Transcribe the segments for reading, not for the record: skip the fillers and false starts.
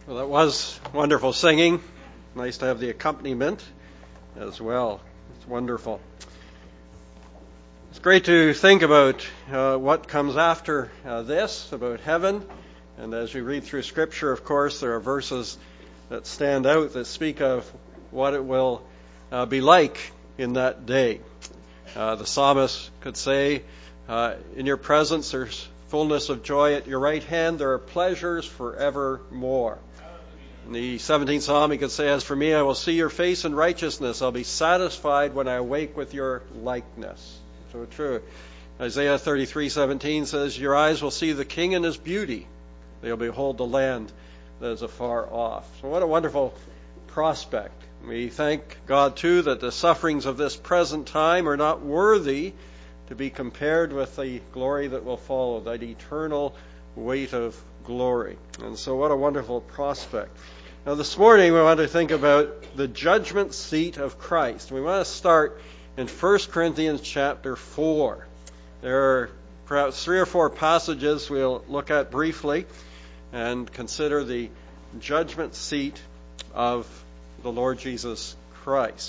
Well, that was wonderful singing. Nice to have the accompaniment as well. It's wonderful. It's great to think about what comes after this, about heaven. And as we read through Scripture, of course, there are verses that stand out that speak of what it will be like in that day. The psalmist could say, in your presence there's fullness of joy. At your right hand there are pleasures forevermore. In the 17th Psalm, he could say, as for me, I will see your face in righteousness. I'll be satisfied when I awake with your likeness. So true. Isaiah 33:17 says, your eyes will see the King in his beauty. They'll behold the land that is afar off. So what a wonderful prospect. We thank God, too, that the sufferings of this present time are not worthy to be compared with the glory that will follow, that eternal weight of glory. And so what a wonderful prospect. Now this morning we want to think about the judgment seat of Christ. We want to start in 1 Corinthians chapter 4. There are perhaps 3 or 4 passages we'll look at briefly and consider the judgment seat of the Lord Jesus Christ.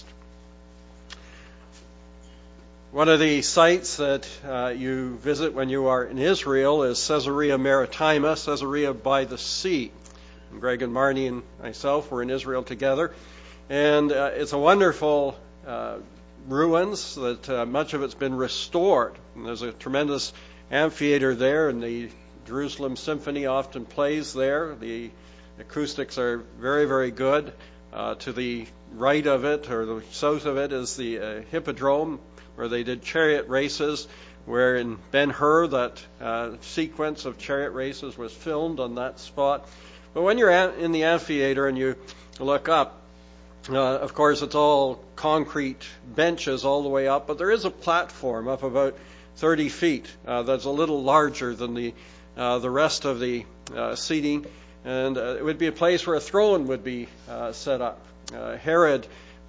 One of the sites that you visit when you are in Israel is Caesarea Maritima, Caesarea by the sea. And Greg and Marnie and myself were in Israel together. And it's a wonderful ruins that much of it's been restored. And there's a tremendous amphitheater there, and the Jerusalem Symphony often plays there. The acoustics are very, very good. To the right of it, or the south of it, is the Hippodrome, where they did chariot races, where in Ben-Hur that sequence of chariot races was filmed on that spot. But when you're in the amphitheater and you look up, of course it's all concrete benches all the way up, but there is a platform up about 30 feet that's a little larger than the rest of the seating, and it would be a place where a throne would be set up. Herod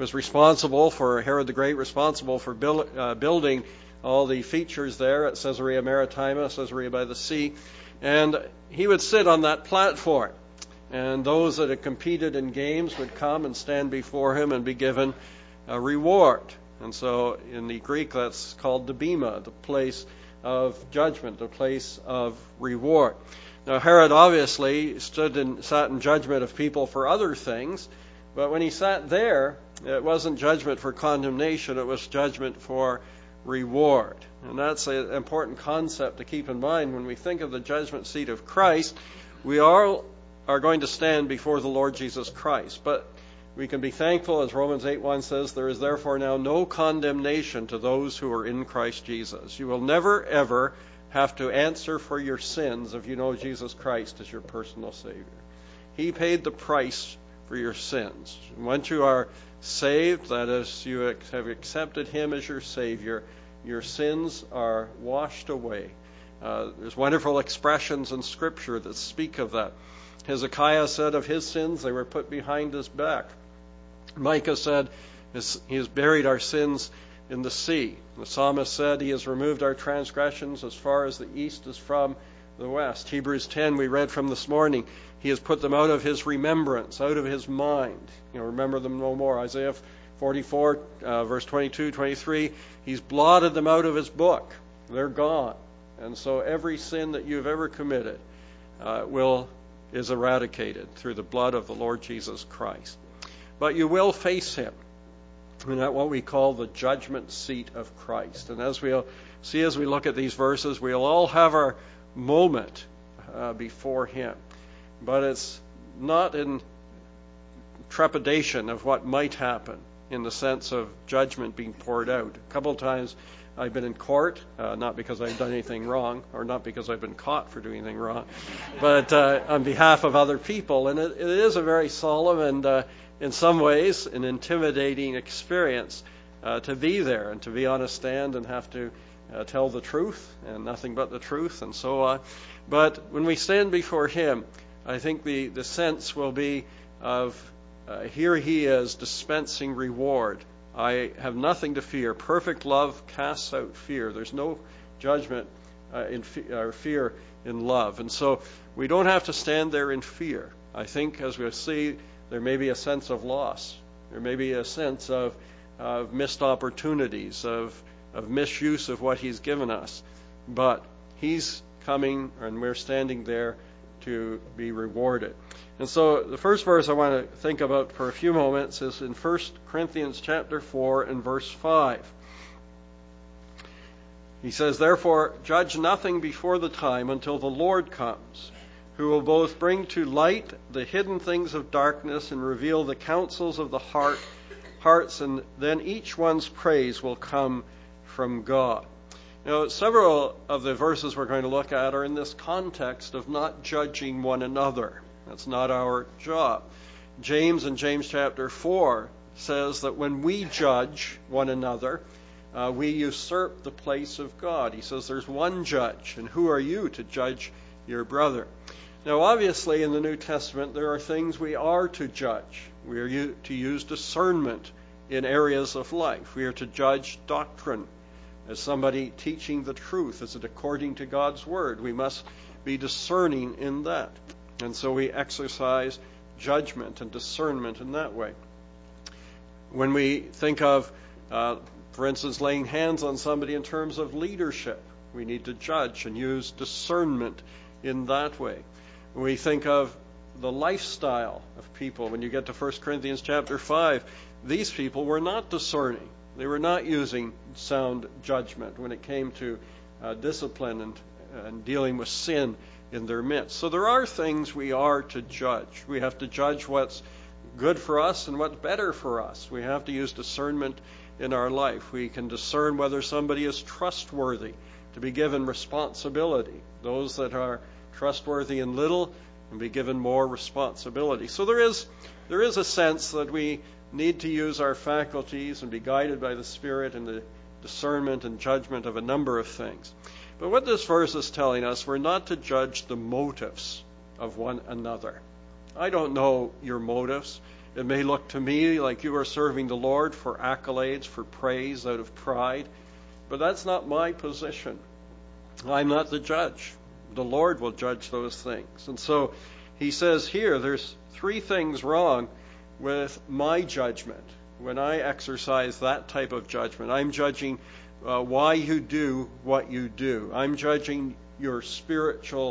the Great, responsible for building all the features there at Caesarea Maritima, Caesarea by the sea, and he would sit on that platform. And those that had competed in games would come and stand before him and be given a reward. And so in the Greek that's called the bema, the place of judgment, the place of reward. Now Herod obviously sat in judgment of people for other things, but when he sat there, it wasn't judgment for condemnation, it was judgment for reward. And that's an important concept to keep in mind when we think of the judgment seat of Christ. We all are going to stand before the Lord Jesus Christ. But we can be thankful, as Romans 8:1 says, there is therefore now no condemnation to those who are in Christ Jesus. You will never, ever have to answer for your sins if you know Jesus Christ as your personal Savior. He paid the price for your sins. Once you are saved, that is, you have accepted Him as your Savior, your sins are washed away. There's wonderful expressions in Scripture that speak of that. Hezekiah said of his sins, they were put behind his back. Micah said, he has buried our sins in the sea. The psalmist said, he has removed our transgressions as far as the east is from the west. Hebrews 10, we read from this morning, he has put them out of his remembrance, out of his mind. Remember them no more. Isaiah 44, verse 22, 23, he's blotted them out of his book. They're gone. And so every sin that you've ever committed is eradicated through the blood of the Lord Jesus Christ. But you will face Him at what we call the judgment seat of Christ. And as we'll see as we look at these verses, we'll all have our moment before Him. But it's not in trepidation of what might happen in the sense of judgment being poured out. A couple of times I've been in court, not because I've done anything wrong, or not because I've been caught for doing anything wrong, but on behalf of other people. And it is a very solemn and, in some ways, an intimidating experience to be there and to be on a stand and have to tell the truth and nothing but the truth and so on. But when we stand before Him, I think the sense will be of here He is dispensing reward. I have nothing to fear. Perfect love casts out fear. There's no judgment or fear in love. And so we don't have to stand there in fear. I think, as we'll see, there may be a sense of loss. There may be a sense of missed opportunities, of misuse of what He's given us. But He's coming, and we're standing there to be rewarded. And so the first verse I want to think about for a few moments is in 1 Corinthians chapter 4 and verse 5. He says, "Therefore judge nothing before the time until the Lord comes, who will both bring to light the hidden things of darkness and reveal the counsels of the hearts, and then each one's praise will come from God." Now, several of the verses we're going to look at are in this context of not judging one another. That's not our job. James in James chapter 4 says that when we judge one another, we usurp the place of God. He says there's one judge, and who are you to judge your brother? Now, obviously, in the New Testament, there are things we are to judge. We are to use discernment in areas of life. We are to judge doctrine as somebody teaching the truth. Is it according to God's Word? We must be discerning in that. And so we exercise judgment and discernment in that way. When we think of, for instance, laying hands on somebody in terms of leadership, we need to judge and use discernment in that way. When we think of the lifestyle of people, when you get to 1 Corinthians chapter 5, these people were not discerning. They were not using sound judgment when it came to discipline and dealing with sin in their midst. So there are things we are to judge. We have to judge what's good for us and what's better for us. We have to use discernment in our life. We can discern whether somebody is trustworthy to be given responsibility. Those that are trustworthy in little can be given more responsibility. So there is a sense that we need to use our faculties and be guided by the Spirit in the discernment and judgment of a number of things. But what this verse is telling us, we're not to judge the motives of one another. I don't know your motives. It may look to me like you are serving the Lord for accolades, for praise, out of pride. But that's not my position. I'm not the judge. The Lord will judge those things. And so he says here, there's three things wrong with my judgment. When I exercise that type of judgment, I'm judging why you do what you do. I'm judging your spiritual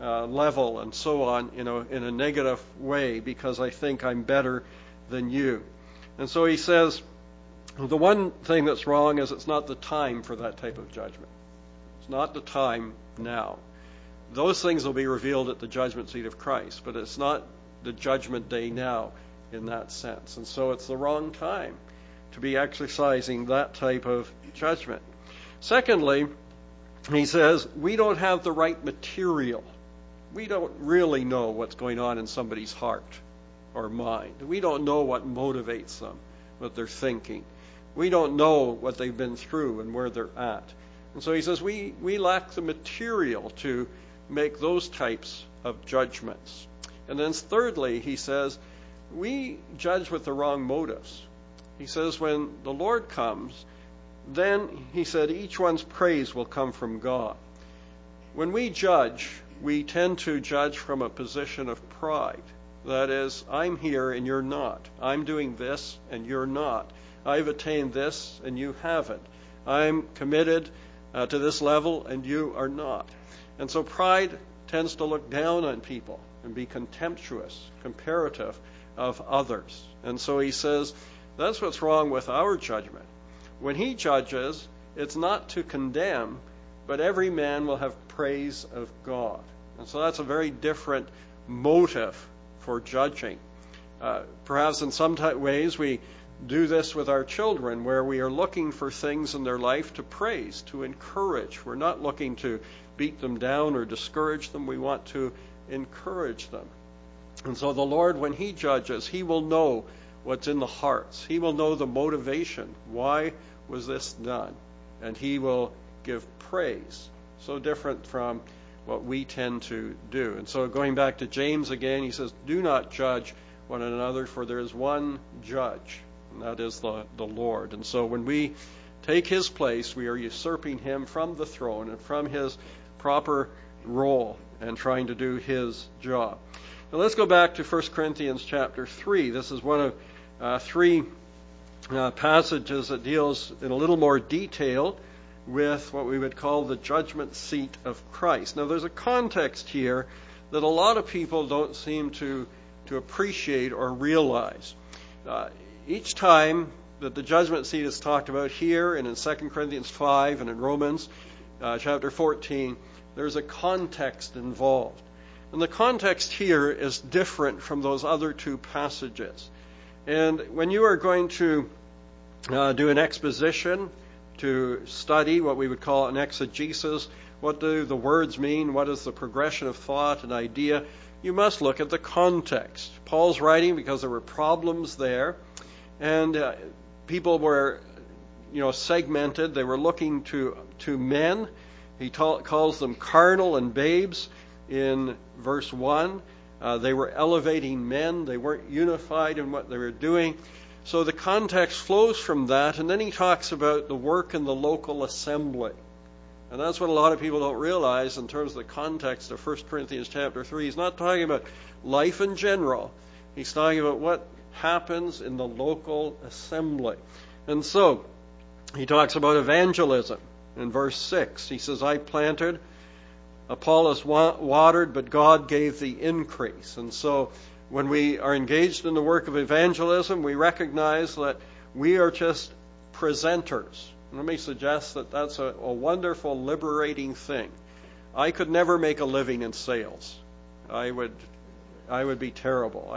level and so on, in a negative way because I think I'm better than you. And so he says, the one thing that's wrong is it's not the time for that type of judgment. It's not the time now. Those things will be revealed at the judgment seat of Christ, but it's not the judgment day now in that sense. And so it's the wrong time to be exercising that type of judgment. Secondly, he says, we don't have the right material. We don't really know what's going on in somebody's heart or mind. We don't know what motivates them, what they're thinking. We don't know what they've been through and where they're at. And so he says we lack the material to make those types of judgments. And then thirdly, he says, we judge with the wrong motives. He says when the Lord comes, then, he said, each one's praise will come from God. When we judge, we tend to judge from a position of pride. That is, I'm here and you're not. I'm doing this and you're not. I've attained this and you haven't. I'm committed to this level and you are not. And so pride tends to look down on people and be contemptuous, comparative of others. And so he says, that's what's wrong with our judgment. When he judges, it's not to condemn, but every man will have praise of God. And so that's a very different motive for judging. Perhaps in some ways we do this with our children, where we are looking for things in their life to praise, to encourage. We're not looking to beat them down or discourage them. We want to encourage them. And so the Lord, when he judges, he will know what's in the hearts. He will know the motivation. Why was this done? And he will give praise. So different from what we tend to do. And so going back to James again, he says, do not judge one another, for there is one judge, and that is the Lord. And so when we take his place, we are usurping him from the throne and from his proper role and trying to do his job. Now let's go back to 1 Corinthians chapter 3. This is one of three passages that deals in a little more detail with what we would call the judgment seat of Christ. Now there's a context here that a lot of people don't seem to appreciate or realize. Each time that the judgment seat is talked about here and in 2 Corinthians 5 and in Romans chapter 14, there's a context involved. And the context here is different from those other two passages. And when you are going to do an exposition, to study what we would call an exegesis, what do the words mean, what is the progression of thought and idea, you must look at the context. Paul's writing because there were problems there, and people were, segmented. They were looking to men. He calls them carnal and babes in verse 1. They were elevating men. They weren't unified in what they were doing. So the context flows from that, and then he talks about the work in the local assembly. And that's what a lot of people don't realize in terms of the context of 1 Corinthians chapter 3. He's not talking about life in general. He's talking about what happens in the local assembly. And so he talks about evangelism in verse 6. He says, I planted, Apollos watered, but God gave the increase. And so when we are engaged in the work of evangelism, we recognize that we are just presenters. Let me suggest that that's a wonderful, liberating thing. I could never make a living in sales. I would be terrible.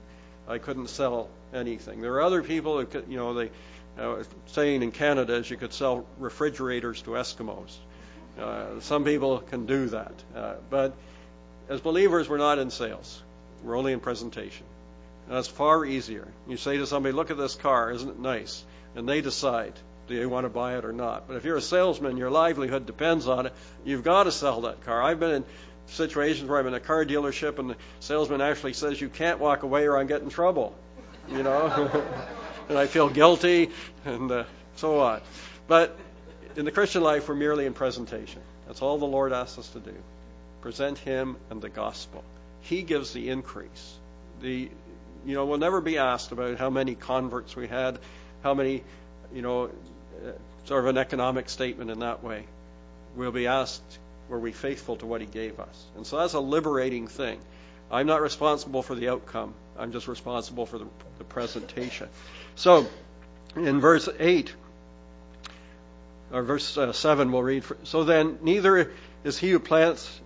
I couldn't sell anything. There are other people who could, saying in Canada is you could sell refrigerators to Eskimos. Some people can do that. But as believers, we're not in sales. We're only in presentation. That's far easier. You say to somebody, look at this car, isn't it nice? And they decide, do you want to buy it or not? But if you're a salesman, your livelihood depends on it. You've got to sell that car. I've been in situations where I'm in a car dealership and the salesman actually says, you can't walk away or I get in trouble. And I feel guilty and so on. But in the Christian life, we're merely in presentation. That's all the Lord asks us to do. Present Him and the gospel. He gives the increase. We'll never be asked about how many converts we had, how many, sort of an economic statement in that way. We'll be asked, were we faithful to what He gave us? And so that's a liberating thing. I'm not responsible for the outcome. I'm just responsible for the presentation. So in verse 8, or verse 7, we'll read, so then neither is he who plants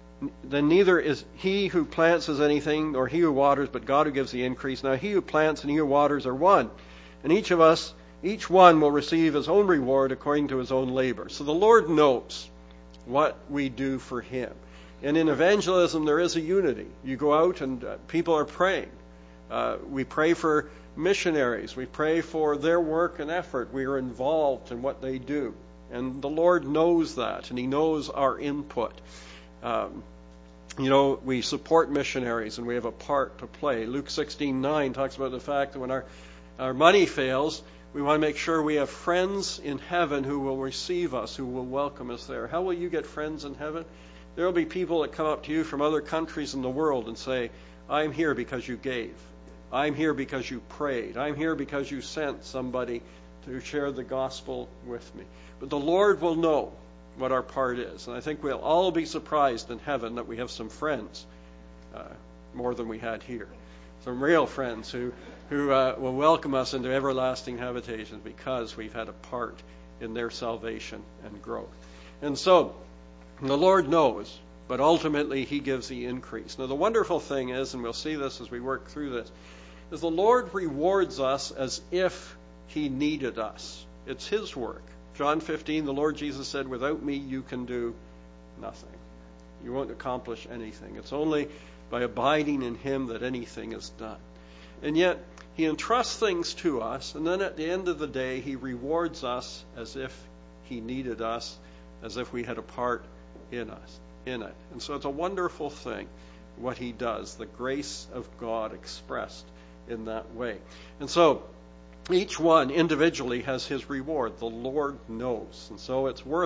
as anything, nor he who waters, but God who gives the increase. Now he who plants and he who waters are one. And each one will receive his own reward according to his own labor. So the Lord knows what we do for Him. And in evangelism, there is a unity. You go out and people are praying. We pray for missionaries. We pray for their work and effort. We are involved in what they do. And the Lord knows that, and He knows our input. We support missionaries, and we have a part to play. Luke 16:9 talks about the fact that when our money fails, we want to make sure we have friends in heaven who will receive us, who will welcome us there. How will you get friends in heaven? There will be people that come up to you from other countries in the world and say, I'm here because you gave. I'm here because you prayed. I'm here because you sent somebody to share the gospel with me. But the Lord will know what our part is. And I think we'll all be surprised in heaven that we have some friends, more than we had here. Some real friends who will welcome us into everlasting habitations because we've had a part in their salvation and growth. And so, the Lord knows, but ultimately He gives the increase. Now the wonderful thing is, and we'll see this as we work through this, is the Lord rewards us as if He needed us. It's His work. John 15, the Lord Jesus said, without me you can do nothing. You won't accomplish anything. It's only by abiding in Him that anything is done. And yet, He entrusts things to us, and then at the end of the day, He rewards us as if He needed us, as if we had a part in it. And so it's a wonderful thing, what He does, the grace of God expressed in that way. And so, each one individually has his reward. The Lord knows. And so it's worth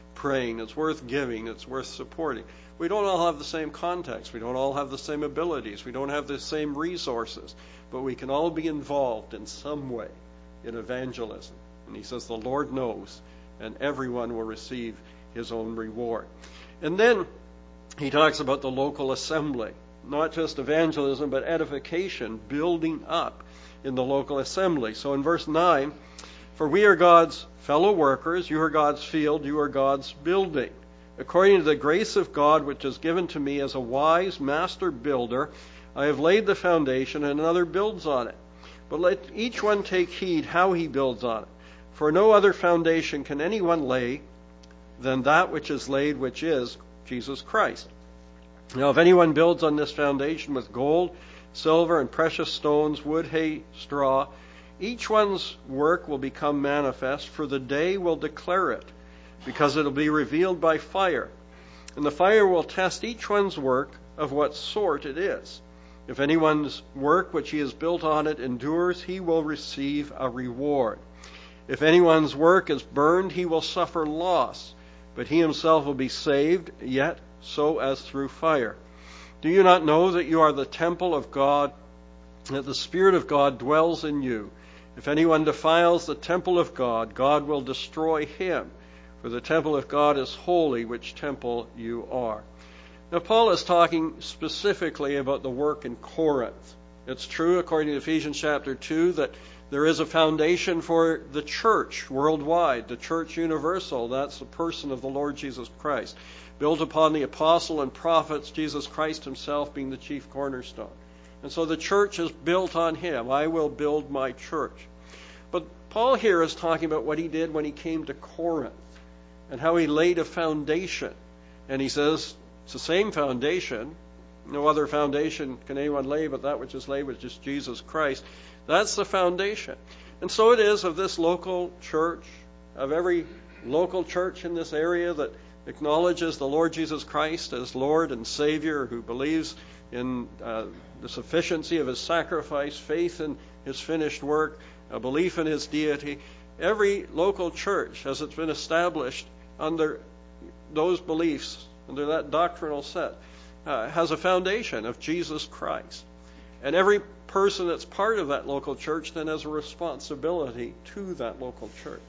praying. It's worth giving. It's worth supporting. We don't all have the same context. We don't all have the same abilities. We don't have the same resources. But we can all be involved in some way in evangelism. And he says the Lord knows, and everyone will receive his own reward. And then he talks about the local assembly. Not just evangelism, but edification, building up in the local assembly. So in verse 9, for we are God's fellow workers, you are God's field, you are God's building. According to the grace of God which is given to me as a wise master builder, I have laid the foundation and another builds on it. But let each one take heed how he builds on it. For no other foundation can anyone lay than that which is laid, which is Jesus Christ. Now if anyone builds on this foundation with gold, silver, and precious stones, wood, hay, straw, each one's work will become manifest, for the day will declare it, because it will be revealed by fire. And the fire will test each one's work of what sort it is. If anyone's work which he has built on it endures, he will receive a reward. If anyone's work is burned, he will suffer loss, but he himself will be saved, yet so as through fire. Do you not know that you are the temple of God, that the Spirit of God dwells in you? If anyone defiles the temple of God, God will destroy him. For the temple of God is holy, which temple you are. Now, Paul is talking specifically about the work in Corinth. It's true, according to Ephesians chapter 2, that there is a foundation for the church worldwide, the church universal. That's the person of the Lord Jesus Christ, built upon the apostle and prophets, Jesus Christ himself being the chief cornerstone. And so the church is built on him. I will build my church. But Paul here is talking about what he did when he came to Corinth and how he laid a foundation. And he says it's the same foundation. No other foundation can anyone lay but that which is laid, which is Jesus Christ. That's the foundation. And so it is of this local church, of every local church in this area that acknowledges the Lord Jesus Christ as Lord and Savior, who believes in the sufficiency of his sacrifice, faith in his finished work, a belief in his deity. Every local church, as it's been established under those beliefs, under that doctrinal set, has a foundation of Jesus Christ. And every person that's part of that local church then has a responsibility to that local church.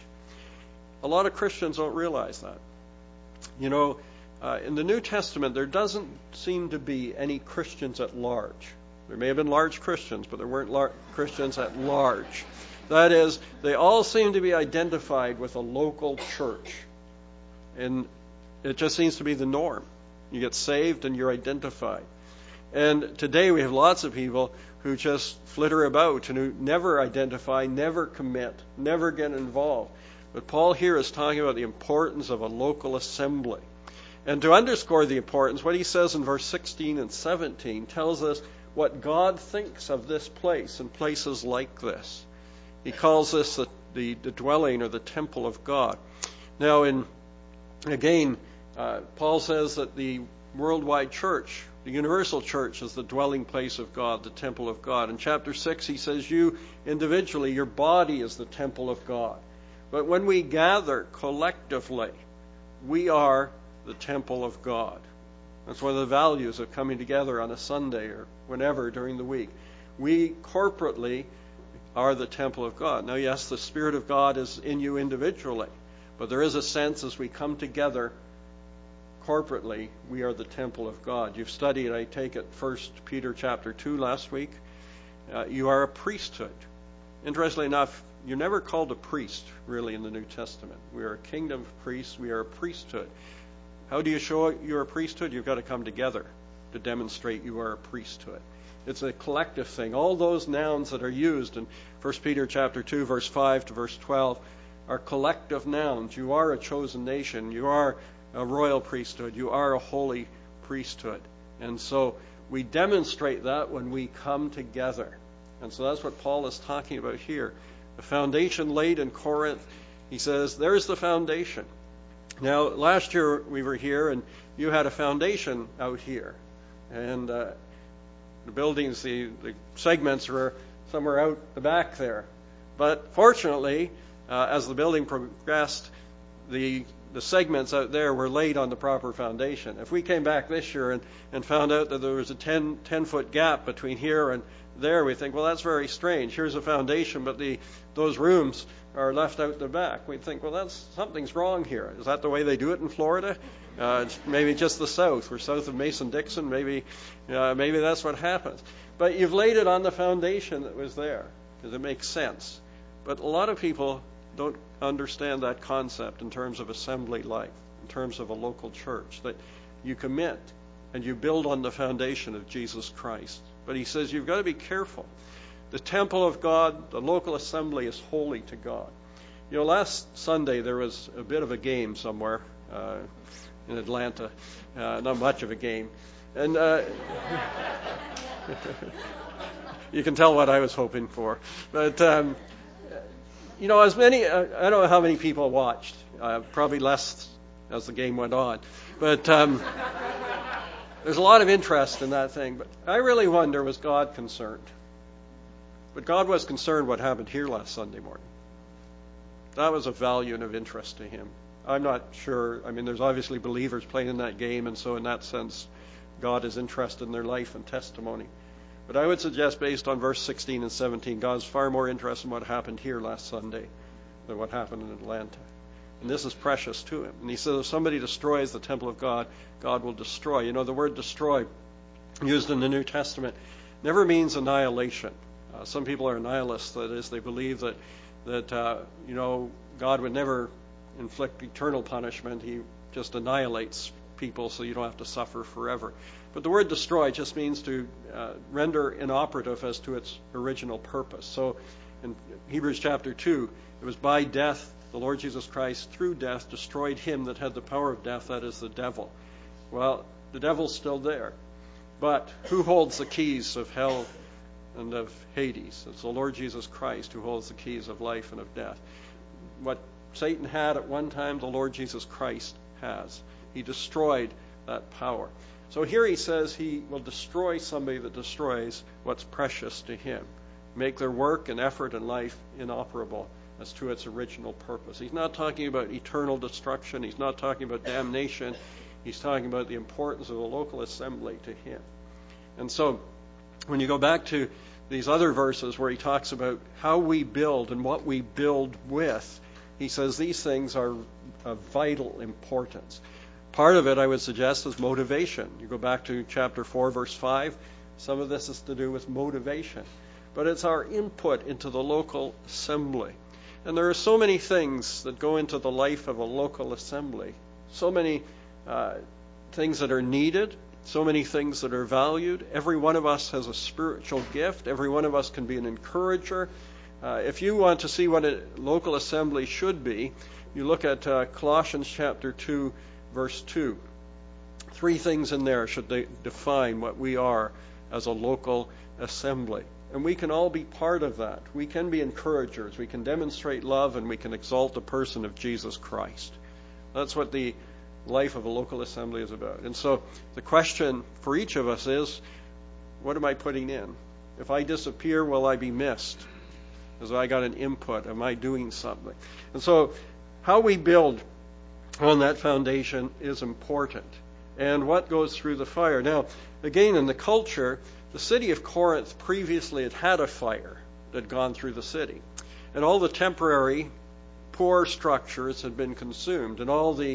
A lot of Christians don't realize that. You know, in the New Testament, there doesn't seem to be any Christians at large. There may have been large Christians, but there weren't Christians at large. That is, they all seem to be identified with a local church. And it just seems to be the norm. You get saved and you're identified. And today we have lots of people who just flitter about and who never identify, never commit, never get involved. But Paul here is talking about the importance of a local assembly. And to underscore the importance, what he says in verse 16 and 17 tells us what God thinks of this place and places like this. He calls this the dwelling or the temple of God. Now, Paul says that the worldwide church, the universal church, is the dwelling place of God, the temple of God. In chapter 6, he says you individually, your body is the temple of God. But when we gather collectively, we are the temple of God. That's one of the values of coming together on a Sunday or whenever during the week. We corporately are the temple of God. Now, yes, the Spirit of God is in you individually, but there is a sense as we come together corporately, we are the temple of God. You've studied, I take it, 1 Peter chapter 2 last week. You are a priesthood. Interestingly enough, you're never called a priest, really, in the New Testament. We are a kingdom of priests. We are a priesthood. How do you show you're a priesthood? You've got to come together to demonstrate you are a priesthood. It's a collective thing. All those nouns that are used in 1 Peter chapter 2, verse 5 to verse 12 are collective nouns. You are a chosen nation. You are a royal priesthood. You are a holy priesthood. And so we demonstrate that when we come together. And so that's what Paul is talking about here. The foundation laid in Corinth. He says, there's the foundation. Now, last year we were here and you had a foundation out here. And the buildings, the segments were somewhere out the back there. But fortunately, as the building progressed, the the segments out there were laid on the proper foundation. If we came back this year and found out that there was a 10-foot gap between here and there, we think, well, that's very strange. Here's a foundation, but those rooms are left out the back. We'd think, well, something's wrong here. Is that the way they do it in Florida? It's maybe just the south. We're south of Mason-Dixon. Maybe that's what happens. But you've laid it on the foundation that was there, because it makes sense. But a lot of people don't understand that concept in terms of assembly life, in terms of a local church, that you commit and you build on the foundation of Jesus Christ. But he says you've got to be careful. The temple of God, the local assembly, is holy to God. Last Sunday there was a bit of a game somewhere in Atlanta. Not much of a game. And you can tell what I was hoping for. But, as many, I don't know how many people watched. Probably less as the game went on. But there's a lot of interest in that thing. But I really wonder, was God concerned? But God was concerned what happened here last Sunday morning. That was of value and of interest to him. I'm not sure. I mean, there's obviously believers playing in that game, and so in that sense, God is interested in their life and testimony. But I would suggest, based on verse 16 and 17, God's far more interested in what happened here last Sunday than what happened in Atlanta. And this is precious to him. And he says if somebody destroys the temple of God, God will destroy. The word destroy, used in the New Testament, never means annihilation. Some people are nihilists. That is, they believe that God would never inflict eternal punishment. He just annihilates people so you don't have to suffer forever. But the word destroy just means to render inoperative as to its original purpose. So in Hebrews chapter 2, it was by death, the Lord Jesus Christ, through death, destroyed him that had the power of death, that is the devil. Well, the devil's still there. But who holds the keys of hell and of Hades? It's the Lord Jesus Christ who holds the keys of life and of death. What Satan had at one time, the Lord Jesus Christ has. He destroyed that power. So here he says he will destroy somebody that destroys what's precious to him, make their work and effort and life inoperable as to its original purpose. He's not talking about eternal destruction. He's not talking about damnation. He's talking about the importance of a local assembly to him. And so when you go back to these other verses where he talks about how we build and what we build with, he says these things are of vital importance. Part of it, I would suggest, is motivation. You go back to chapter 4, verse 5. Some of this is to do with motivation. But it's our input into the local assembly. And there are so many things that go into the life of a local assembly. So many things that are needed. So many things that are valued. Every one of us has a spiritual gift. Every one of us can be an encourager. If you want to see what a local assembly should be, you look at Colossians chapter 2, verse 2. 3 things in there should define what we are as a local assembly. And we can all be part of that. We can be encouragers. We can demonstrate love, and we can exalt the person of Jesus Christ. That's what the life of a local assembly is about. And so the question for each of us is, what am I putting in? If I disappear, will I be missed? As I got an input, am I doing something? And so how we build on that foundation is important. And what goes through the fire? Now, again, in the culture, the city of Corinth previously had a fire that had gone through the city. And all the temporary, poor structures had been consumed. And all the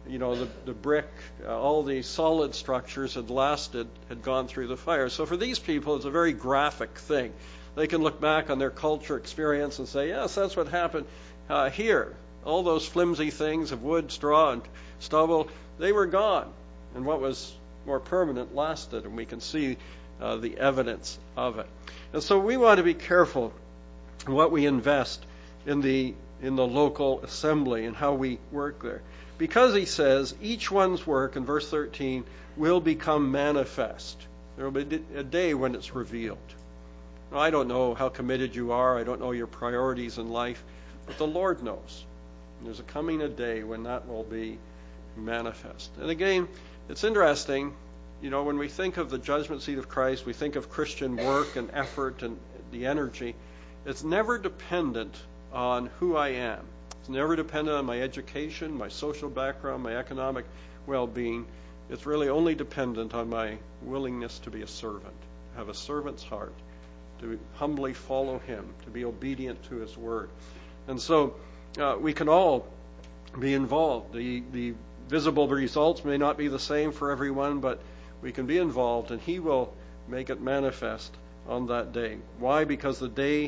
brick, all the solid structures had gone through the fire. So for these people, it's a very graphic thing. They can look back on their culture experience and say, yes, that's what happened here. All those flimsy things of wood, straw, and stubble, they were gone. And what was more permanent lasted, and we can see the evidence of it. And so we want to be careful what we invest in the local assembly and how we work there. Because he says each one's work, in verse 13, will become manifest. There will be a day when it's revealed. Now, I don't know how committed you are. I don't know your priorities in life. But the Lord knows. And there's coming a day when that will be manifest. And again, it's interesting, when we think of the judgment seat of Christ, we think of Christian work and effort and the energy. It's never dependent on who I am. It's never dependent on my education, my social background, my economic well-being. It's really only dependent on my willingness to be a servant, to have a servant's heart, to humbly follow him, to be obedient to his word. And so we can all be involved. The visible results may not be the same for everyone, but we can be involved, and he will make it manifest on that day. Why? Because the day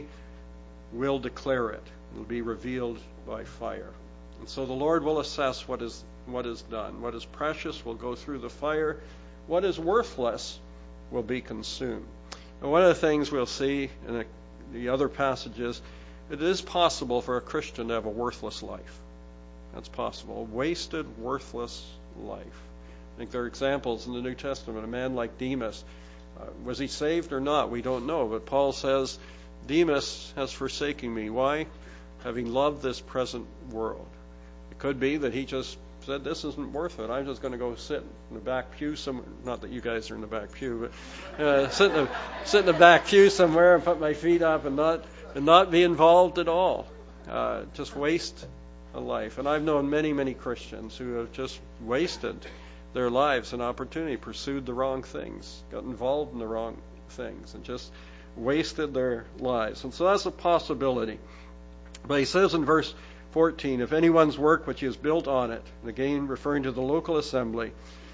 will declare it. It will be revealed by fire. And so the Lord will assess what is done. What is precious will go through the fire. What is worthless will be consumed. And one of the things we'll see in the other passages, it is possible for a Christian to have a worthless life. That's possible. A wasted, worthless life. I think there are examples in the New Testament. A man like Demas, was he saved or not? We don't know. But Paul says, Demas has forsaken me. Why? Having loved this present world. It could be that he just said, this isn't worth it. I'm just going to go sit in the back pew somewhere. Not that you guys are in the back pew, but sit in the back pew somewhere and put my feet up and not be involved at all. Just waste a life. And I've known many, many Christians who have just wasted their lives and opportunity, pursued the wrong things, got involved in the wrong things, and just wasted their lives. And so that's a possibility. But he says in verse 14, if anyone's work which he has built on it, and again referring to the local assembly,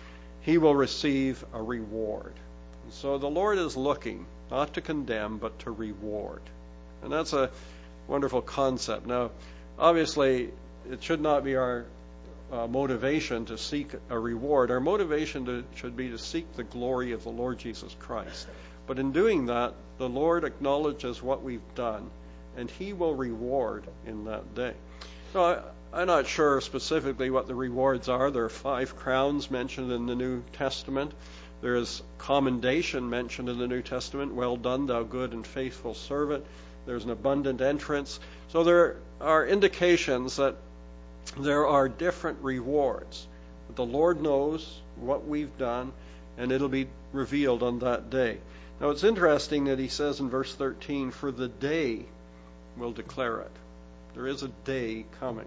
he will receive a reward. And so the Lord is looking not to condemn, but to reward. And that's a wonderful concept. Now, obviously, it should not be our motivation to seek a reward. Our motivation should be to seek the glory of the Lord Jesus Christ. But in doing that, the Lord acknowledges what we've done, and he will reward in that day. Now, I'm not sure specifically what the rewards are. There are 5 crowns mentioned in the New Testament. There is commendation mentioned in the New Testament. Well done, thou good and faithful servant. There's an abundant entrance. So there are indications that there are different rewards. But the Lord knows what we've done, and it'll be revealed on that day. Now it's interesting that he says in verse 13, for the day will declare it. There is a day coming.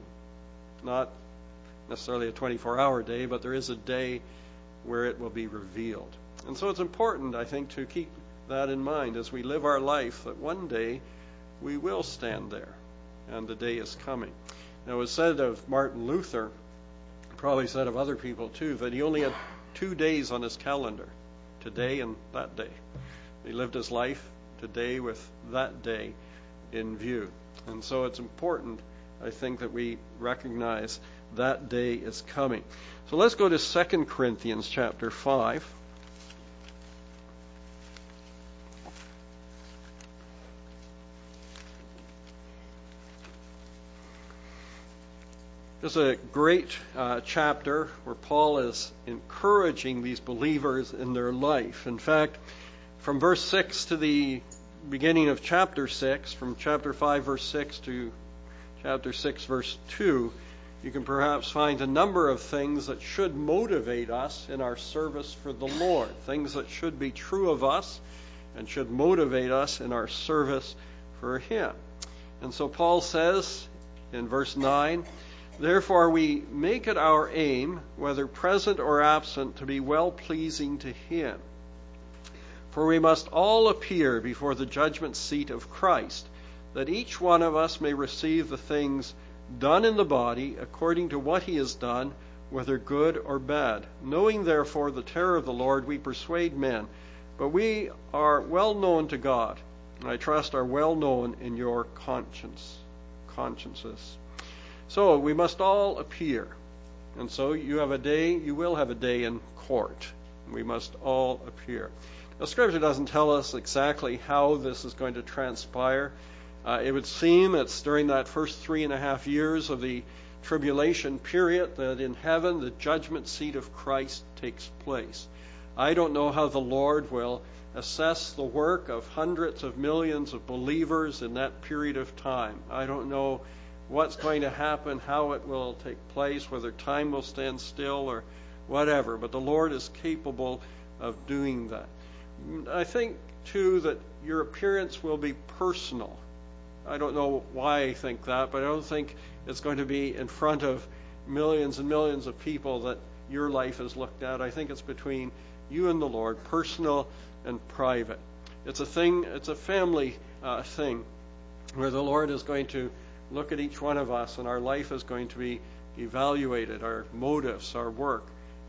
Not necessarily a 24-hour day, but there is a day where it will be revealed. And so it's important, I think, to keep that in mind as we live our life, that one day we will stand there, and the day is coming. Now, it was said of Martin Luther, probably said of other people too, that he only had 2 days on his calendar, today and that day. He lived his life today with that day in view. And so it's important, I think, that we recognize that day is coming. So let's go to 2 Corinthians chapter 5. This is a great chapter where Paul is encouraging these believers in their life. In fact, from verse 6 to the beginning of chapter 6, from chapter 5 verse 6 to chapter 6 verse 2, you can perhaps find a number of things that should motivate us in our service for the Lord, things that should be true of us and should motivate us in our service for Him. And so Paul says in verse 9, therefore we make it our aim, whether present or absent, to be well-pleasing to Him. For we must all appear before the judgment seat of Christ, that each one of us may receive the things done in the body according to what he has done, whether good or bad. Knowing therefore the terror of the Lord, we persuade men, but we are well known to God, and I trust are well known in your consciences. So we must all appear. And so you will have a day in court. We must all appear. Now, Scripture doesn't tell us exactly how this is going to transpire. It would seem it's during that first 3.5 years of the tribulation period that in heaven the judgment seat of Christ takes place. I don't know how the Lord will assess the work of hundreds of millions of believers in that period of time. I don't know what's going to happen, how it will take place, whether time will stand still or whatever. But the Lord is capable of doing that. I think, too, that your appearance will be personal. I don't know why I think that, but I don't think it's going to be in front of millions and millions of people that your life is looked at. I think it's between you and the Lord, personal and private. It's a family thing where the Lord is going to look at each one of us, and our life is going to be evaluated, our motives, our work,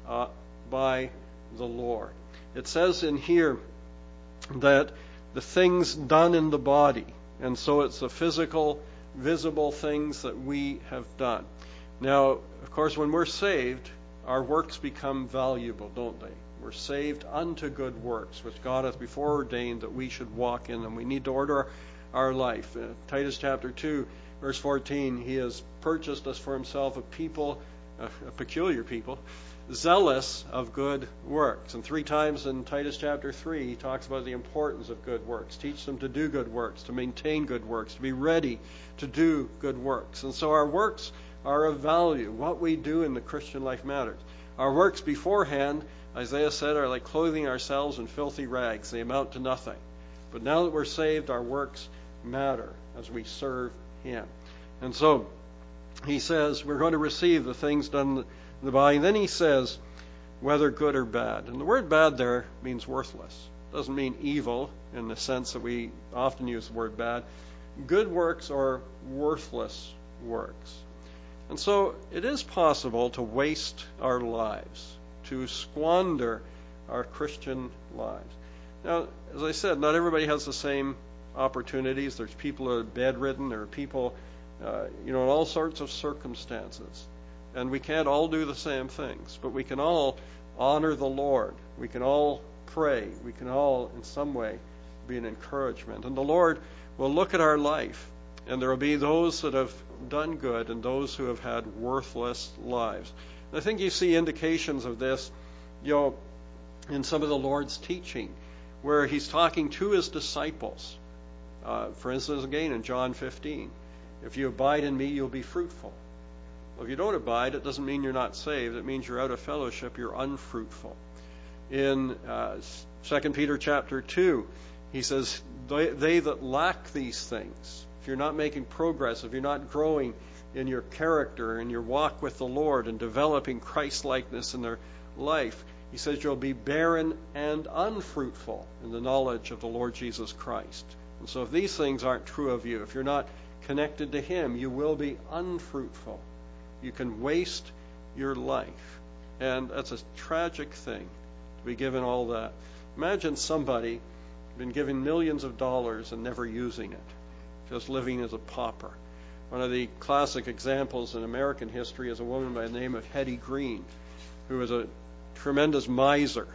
by the Lord. It says in here that the things done in the body, and so it's the physical, visible things that we have done. Now, of course, when we're saved, our works become valuable, don't they? We're saved unto good works, which God hath before ordained that we should walk in them. We need to order our life. Titus chapter 2, verse 14, he has purchased us for himself a people, a peculiar people, zealous of good works. And 3 times in Titus chapter 3, he talks about the importance of good works. Teach them to do good works, to maintain good works, to be ready to do good works. And so our works are of value. What we do in the Christian life matters. Our works beforehand, Isaiah said, are like clothing ourselves in filthy rags. They amount to nothing. But now that we're saved, our works matter as we serve him. And so he says we're going to receive the things done in the body. And then he says whether good or bad. And the word bad there means worthless. It doesn't mean evil in the sense that we often use the word bad. Good works are worthless works. And so it is possible to waste our lives, to squander our Christian lives. Now, as I said, not everybody has the same opportunities. There's people who are bedridden. There are people, in all sorts of circumstances. And we can't all do the same things, but we can all honor the Lord. We can all pray. We can all, in some way, be an encouragement. And the Lord will look at our life, and there will be those that have done good and those who have had worthless lives. And I think you see indications of this, in some of the Lord's teaching, where he's talking to his disciples. For instance, again, in John 15, if you abide in me, you'll be fruitful. Well, if you don't abide, it doesn't mean you're not saved. It means you're out of fellowship. You're unfruitful. In 2 Peter chapter 2, he says, they that lack these things, if you're not making progress, if you're not growing in your character and your walk with the Lord and developing Christ-likeness in their life, he says you'll be barren and unfruitful in the knowledge of the Lord Jesus Christ. And so if these things aren't true of you, if you're not connected to him, you will be unfruitful. You can waste your life. And that's a tragic thing to be given all that. Imagine somebody been given millions of dollars and never using it, just living as a pauper. One of the classic examples in American history is a woman by the name of Hetty Green, who was a tremendous miser,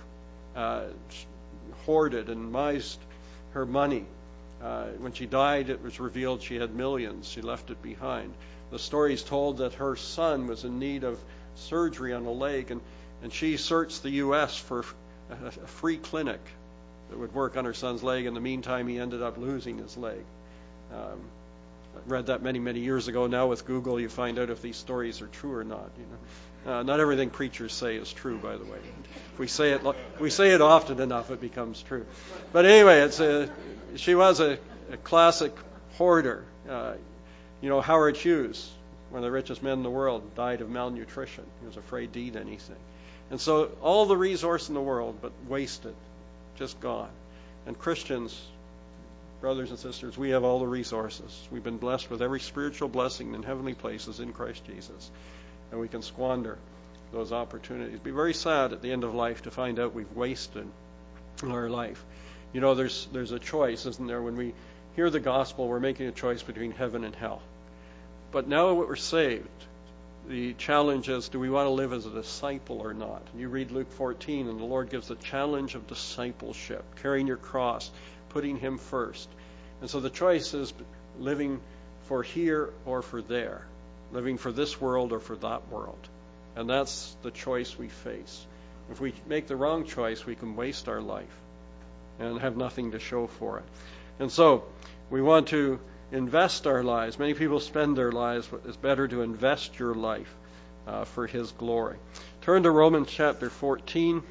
hoarded and mised her money. When she died, it was revealed she had millions. She left it behind. The story is told that her son was in need of surgery on a leg, and she searched the U.S. for a free clinic that would work on her son's leg. In the meantime, he ended up losing his leg. I read that many, many years ago. Now with Google, you find out if these stories are true or not. Not everything preachers say is true, by the way. If we say it often enough, it becomes true. But anyway, she was a classic hoarder. Howard Hughes, one of the richest men in the world, died of malnutrition. He was afraid to eat anything. And so all the resource in the world, but wasted, just gone. And Christians, brothers and sisters, we have all the resources. We've been blessed with every spiritual blessing in heavenly places in Christ Jesus. And we can squander those opportunities. It'd be very sad at the end of life to find out we've wasted our life. There's a choice, isn't there? When we hear the gospel, we're making a choice between heaven and hell. But now that we're saved, the challenge is, do we want to live as a disciple or not? You read Luke 14, and the Lord gives the challenge of discipleship, carrying your cross, putting him first. And so the choice is living for here or for there, living for this world or for that world. And that's the choice we face. If we make the wrong choice, we can waste our life and have nothing to show for it. And so we want to invest our lives. Many people spend their lives, but it's better to invest your life for his glory. Turn to Romans chapter 14.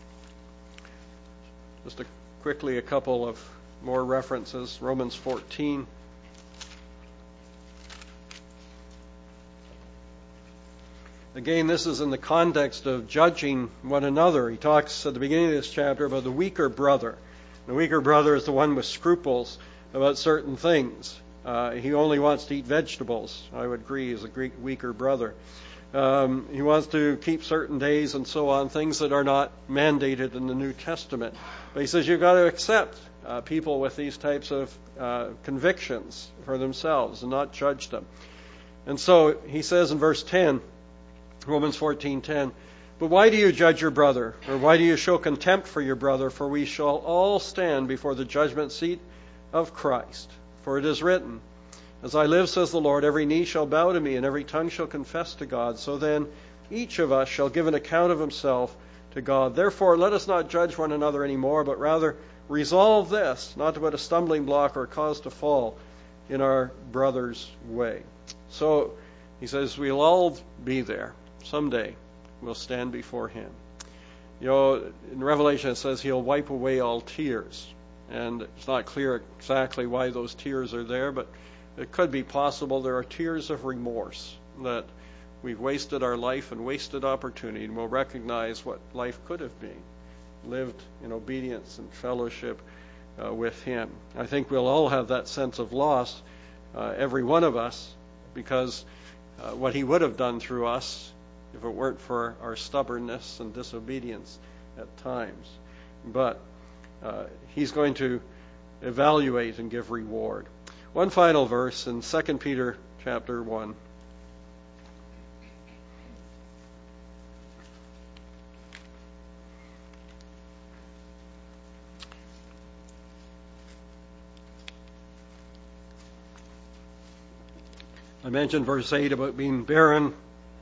Just quickly a couple of more references. Romans 14. Again, this is in the context of judging one another. He talks at the beginning of this chapter about the weaker brother. The weaker brother is the one with scruples about certain things. He only wants to eat vegetables. I would agree, he's a weaker brother. He wants to keep certain days and so on, things that are not mandated in the New Testament. But he says you've got to accept people with these types of convictions for themselves and not judge them. And so he says in verse 10, Romans 14:10, but why do you judge your brother? Or why do you show contempt for your brother? For we shall all stand before the judgment seat of Christ. For it is written, as I live, says the Lord, every knee shall bow to me, and every tongue shall confess to God. So then each of us shall give an account of himself to God. Therefore let us not judge one another anymore, but rather resolve this, not to put a stumbling block or a cause to fall in our brother's way. So he says we'll all be there. Someday we'll stand before him. You know, in Revelation it says he'll wipe away all tears. And it's not clear exactly why those tears are there, but it could be possible there are tears of remorse that we've wasted our life and wasted opportunity, and we'll recognize what life could have been, lived in obedience and fellowship with him. I think we'll all have that sense of loss, every one of us, because what he would have done through us if it weren't for our stubbornness and disobedience at times. But he's going to evaluate and give reward. One final verse in 2 Peter chapter 1. I mentioned verse 8 about being barren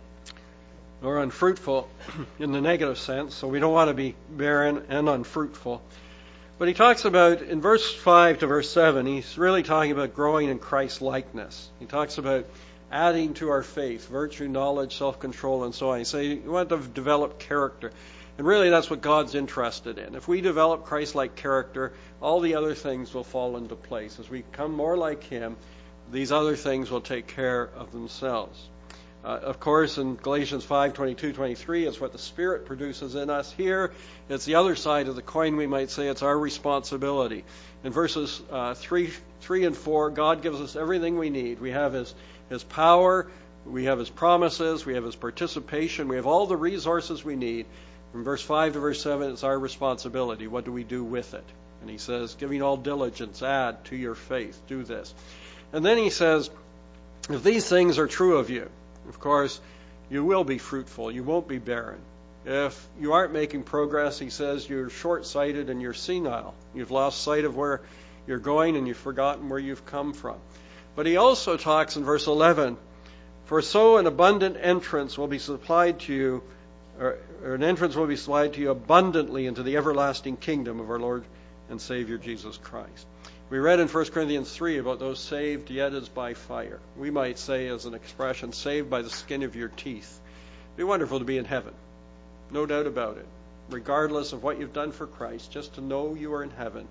or unfruitful in the negative sense, so we don't want to be barren and unfruitful. But he talks about, in verse 5 to verse 7, he's really talking about growing in Christ's likeness. He talks about adding to our faith, virtue, knowledge, self-control, and so on. He says you want to develop character. And really that's what God's interested in. If we develop Christ-like character, all the other things will fall into place. As we become more like him, these other things will take care of themselves. Of course, in Galatians 5:22-23, it's what the Spirit produces in us. Here, it's the other side of the coin, we might say. It's our responsibility. In verses 3 and 4, God gives us everything we need. We have his power, we have his promises, we have his participation, we have all the resources we need. From verse 5 to verse 7, it's our responsibility. What do we do with it? And he says, giving all diligence, add to your faith. Do this. And then he says, if these things are true of you, of course, you will be fruitful. You won't be barren. If you aren't making progress, he says, you're short-sighted and you're senile. You've lost sight of where you're going and you've forgotten where you've come from. But he also talks in verse 11, for so an abundant entrance will be supplied to you, or an entrance will be supplied to you abundantly into the everlasting kingdom of our Lord and Savior Jesus Christ. We read in 1 Corinthians 3 about those saved yet as by fire. We might say as an expression, saved by the skin of your teeth. It'd be wonderful to be in heaven. No doubt about it. Regardless of what you've done for Christ, just to know you are in heaven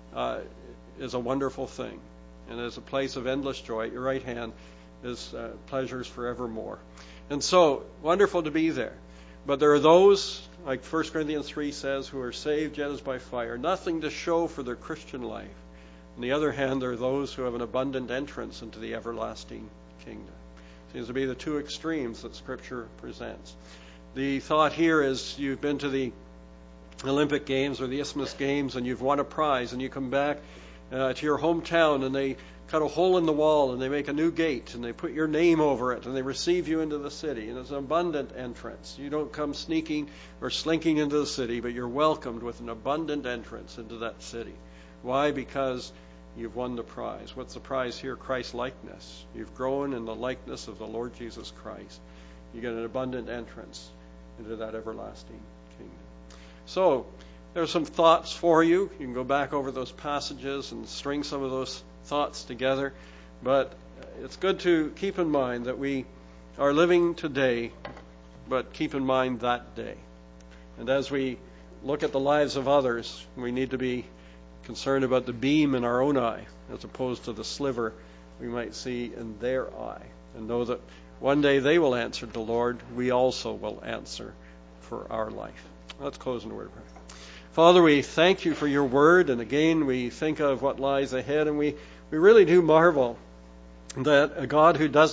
is a wonderful thing. And is a place of endless joy. At your right hand is pleasures forevermore. And so, wonderful to be there. But there are those, like 1 Corinthians 3 says, who are saved yet as by fire. Nothing to show for their Christian life. On the other hand, there are those who have an abundant entrance into the everlasting kingdom. Seems to be the two extremes that Scripture presents. The thought here is you've been to the Olympic Games or the Isthmus Games and you've won a prize and you come back to your hometown and they cut a hole in the wall and they make a new gate and they put your name over it and they receive you into the city. And it's an abundant entrance. You don't come sneaking or slinking into the city, but you're welcomed with an abundant entrance into that city. Why? Because you've won the prize. What's the prize here? Christ likeness. You've grown in the likeness of the Lord Jesus Christ. You get an abundant entrance into that everlasting kingdom. So, there are some thoughts for you. You can go back over those passages and string some of those thoughts together. But it's good to keep in mind that we are living today, but keep in mind that day. And as we look at the lives of others, we need to be concerned about the beam in our own eye as opposed to the sliver we might see in their eye, and know that one day they will answer the Lord. We also will answer for our life. Let's close in a word of prayer. Father, we thank you for your word, and again we think of what lies ahead, and we really do marvel that a God who doesn't